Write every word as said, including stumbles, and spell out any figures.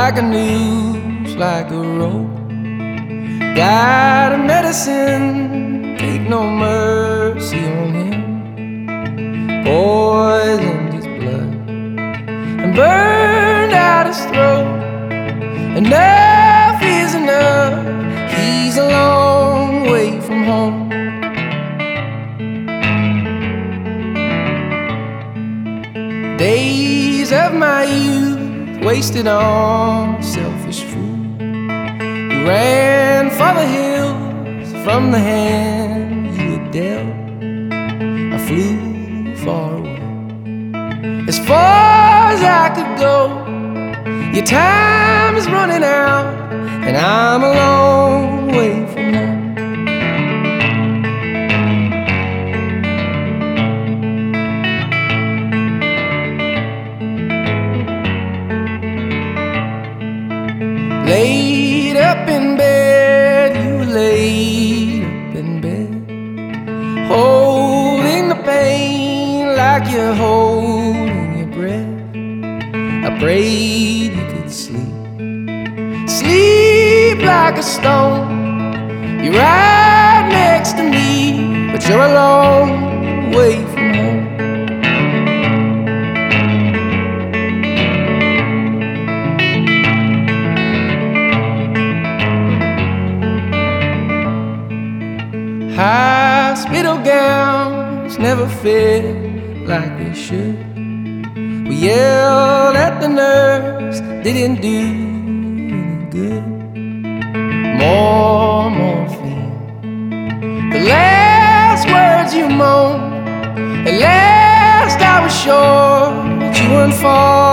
like a noose, like a rope. Got a medicine, take no mercy on him. Poisoned his blood and burned out his throat. Enough is enough, he's a long way from home. Days of my youth wasted on a selfish fool who ran for the hills from the hand you had dealt. I flew far away, as far as I could go. Your time is running out, and I'm a long way from home. Laid up in bed, you were laid up in bed, holding the pain like you're holding your breath. I prayed you could sleep, sleep like a stone. You're right next to me, but you're a long way from home. Hospital gowns never fit like they should. We yelled at the nurse, didn't do any good. More morphine, the last words you moaned. At last I was sure that you weren't far